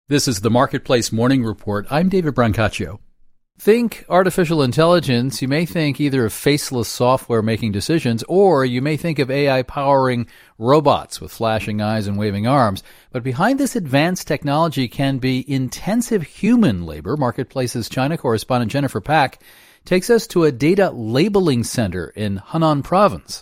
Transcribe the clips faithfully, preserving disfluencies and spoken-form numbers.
This is the Marketplace Morning Report. I'm David Brancaccio. Think artificial intelligence, you may think either of faceless software making decisions, or you may think of A I powering robots with flashing eyes and waving arms. But behind this advanced technology can be intensive human labor. Marketplace's China correspondent Jennifer Pak takes us to a data labeling center in Henan province.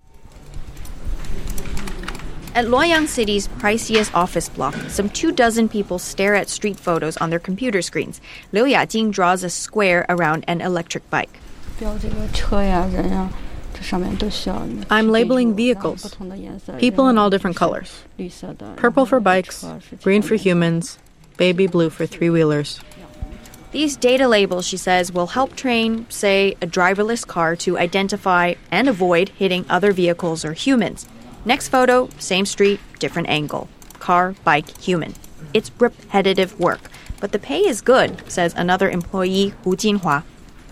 At Luoyang City's priciest office block, some two dozen people stare at street photos on their computer screens. Liu Yajing draws a square around an electric bike. I'm labeling vehicles, people in all different colors. Purple for bikes, green for humans, baby blue for three-wheelers. These data labels, she says, will help train, say, a driverless car to identify and avoid hitting other vehicles or humans. Next photo, same street, different angle. Car, bike, human. It's repetitive work. But the pay is good, says another employee, Hu Jinhua.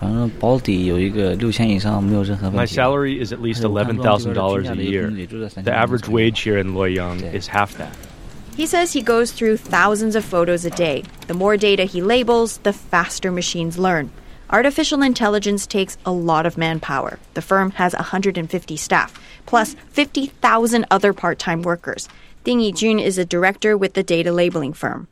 My salary is at least eleven thousand dollars a year. The average wage here in Luoyang is half that. He says he goes through thousands of photos a day. The more data he labels, the faster machines learn. Artificial intelligence takes a lot of manpower. The firm has one hundred fifty staff, plus fifty thousand other part-time workers. Ding Yijun is a director with the data labeling firm.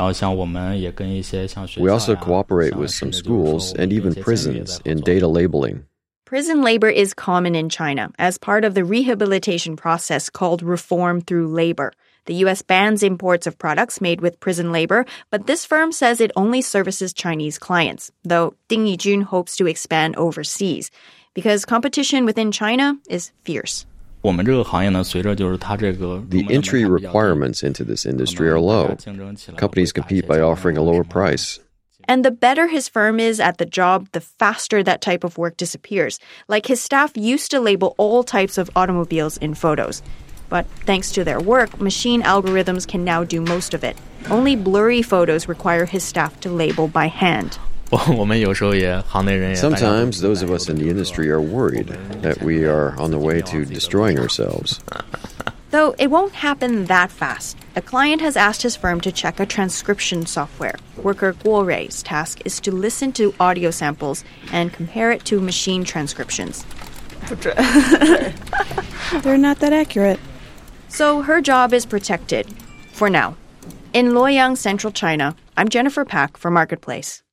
We also cooperate with some schools and even prisons in data labeling. Prison labor is common in China as part of the rehabilitation process called reform through labor. The U S bans imports of products made with prison labor, but this firm says it only services Chinese clients, though Ding Yijun hopes to expand overseas because competition within China is fierce. The entry requirements into this industry are low. Companies compete by offering a lower price. And the better his firm is at the job, the faster that type of work disappears. Like his staff used to label all types of automobiles in photos. But thanks to their work, machine algorithms can now do most of it. Only blurry photos require his staff to label by hand. Sometimes those of us in the industry are worried that we are on the way to destroying ourselves. Though it won't happen that fast. A client has asked his firm to check a transcription software. Worker Guo Rei's task is to listen to audio samples and compare it to machine transcriptions. They're not that accurate. So her job is protected, for now. In Luoyang, central China, I'm Jennifer Pak for Marketplace.